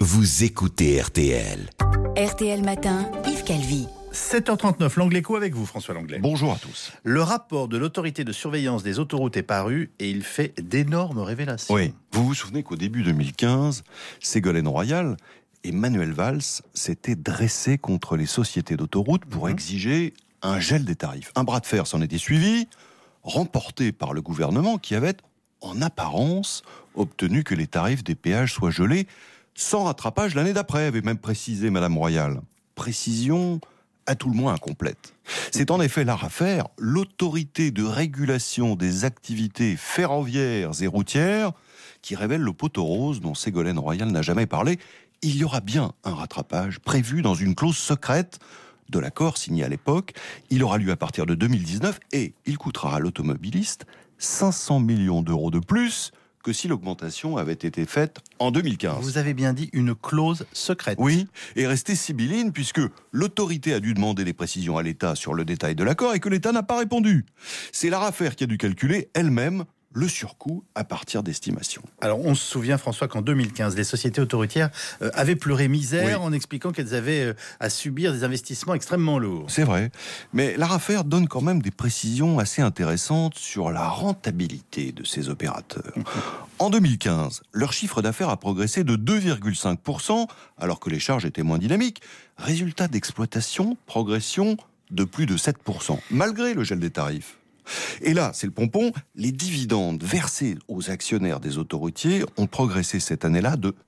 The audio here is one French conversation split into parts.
vous écoutez RTL. RTL Matin, Yves Calvi. 7h39, l'Angleco avec vous, François Langlais. Bonjour à tous. Le rapport de l'autorité de surveillance des autoroutes est paru et il fait d'énormes révélations. Oui, vous vous souvenez qu'au début 2015, Ségolène Royal et Manuel Valls s'étaient dressés contre les sociétés d'autoroutes pour exiger un gel des tarifs. Un bras de fer s'en était suivi, remporté par le gouvernement qui avait, en apparence, obtenu que les tarifs des péages soient gelés sans rattrapage l'année d'après, avait même précisé Madame Royal. Précision à tout le moins incomplète. C'est en effet l'ARAFER, l'autorité de régulation des activités ferroviaires et routières, qui révèle le poteau rose dont Ségolène Royal n'a jamais parlé. Il y aura bien un rattrapage prévu dans une clause secrète de l'accord signé à l'époque. Il aura lieu à partir de 2019 et il coûtera à l'automobiliste 500 millions d'euros de plus que si l'augmentation avait été faite en 2015. Vous avez bien dit une clause secrète. Oui, et restée sibylline puisque l'autorité a dû demander des précisions à l'État sur le détail de l'accord et que l'État n'a pas répondu. C'est l'ARAFER qui a dû calculer elle-même le surcoût à partir d'estimations. Alors on se souvient, François, qu'en 2015, les sociétés autoroutières avaient pleuré misère en expliquant qu'elles avaient à subir des investissements extrêmement lourds. C'est vrai, mais l'ARAFER donne quand même des précisions assez intéressantes sur la rentabilité de ces opérateurs. En 2015, leur chiffre d'affaires a progressé de 2,5%, alors que les charges étaient moins dynamiques. Résultat d'exploitation, progression de plus de 7%, malgré le gel des tarifs. Et là, c'est le pompon, les dividendes versés aux actionnaires des autoroutiers ont progressé cette année-là de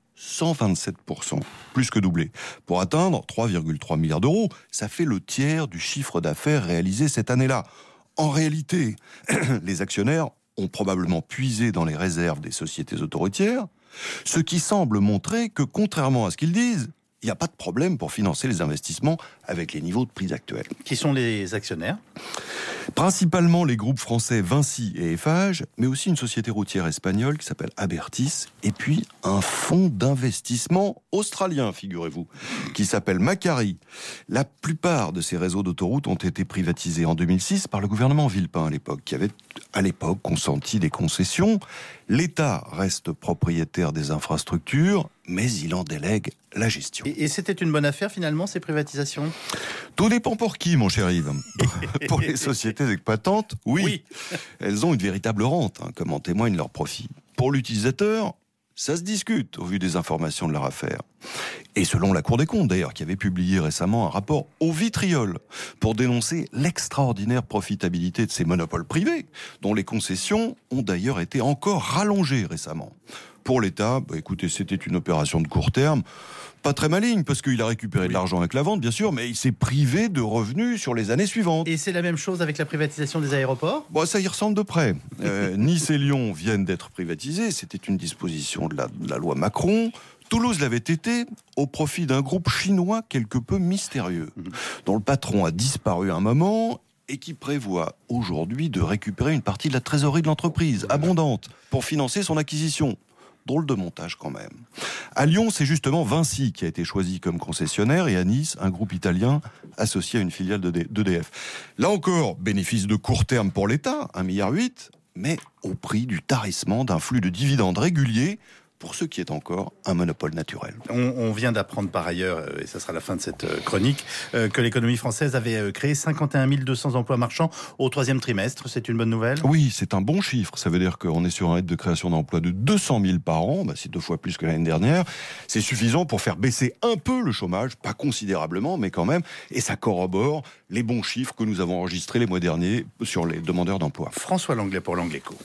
127%, plus que doublé, pour atteindre 3,3 milliards d'euros. Ça fait le tiers du chiffre d'affaires réalisé cette année-là. En réalité, les actionnaires ont probablement puisé dans les réserves des sociétés autoroutières, ce qui semble montrer que, contrairement à ce qu'ils disent, il n'y a pas de problème pour financer les investissements avec les niveaux de prix actuels. Qui sont les actionnaires ? Principalement les groupes français Vinci et Eiffage, mais aussi une société routière espagnole qui s'appelle Abertis, et puis un fonds d'investissement australien, figurez-vous, qui s'appelle Macquarie. La plupart de ces réseaux d'autoroutes ont été privatisés en 2006 par le gouvernement Villepin à l'époque, qui avait à l'époque consenti des concessions. L'État reste propriétaire des infrastructures, mais il en délègue la gestion. Et c'était une bonne affaire finalement, ces privatisations ? Tout dépend pour qui, mon cher Yves. Pour les sociétés exploitantes, oui. Elles ont une véritable rente, comme en témoignent leurs profits. Pour l'utilisateur, ça se discute au vu des informations de l'ARAFER. Et selon la Cour des comptes, d'ailleurs, qui avait publié récemment un rapport au vitriol pour dénoncer l'extraordinaire profitabilité de ces monopoles privés, dont les concessions ont d'ailleurs été encore rallongées récemment. Pour l'État, écoutez, c'était une opération de court terme, pas très maligne, parce qu'il a récupéré de l'argent avec la vente, bien sûr, mais il s'est privé de revenus sur les années suivantes. Et c'est la même chose avec la privatisation des aéroports ? Ça y ressemble de près. Nice et Lyon viennent d'être privatisés, c'était une disposition de la loi Macron. Toulouse l'avait été au profit d'un groupe chinois quelque peu mystérieux, dont le patron a disparu à un moment et qui prévoit aujourd'hui de récupérer une partie de la trésorerie de l'entreprise, abondante, pour financer son acquisition. Drôle de montage quand même. À Lyon, c'est justement Vinci qui a été choisi comme concessionnaire et à Nice, un groupe italien associé à une filiale d'EDF. Là encore, bénéfice de court terme pour l'État, 1,8 milliard, mais au prix du tarissement d'un flux de dividendes réguliers pour ce qui est encore un monopole naturel. On vient d'apprendre par ailleurs, et ça sera la fin de cette chronique, que l'économie française avait créé 51 200 emplois marchands au troisième trimestre. C'est une bonne nouvelle ? Oui, c'est un bon chiffre. Ça veut dire qu'on est sur un rythme de création d'emplois de 200 000 par an. C'est 2 fois plus que l'année dernière. C'est suffisant pour faire baisser un peu le chômage, pas considérablement, mais quand même. Et ça corrobore les bons chiffres que nous avons enregistrés les mois derniers sur les demandeurs d'emploi. François Langlais pour l'Angleco.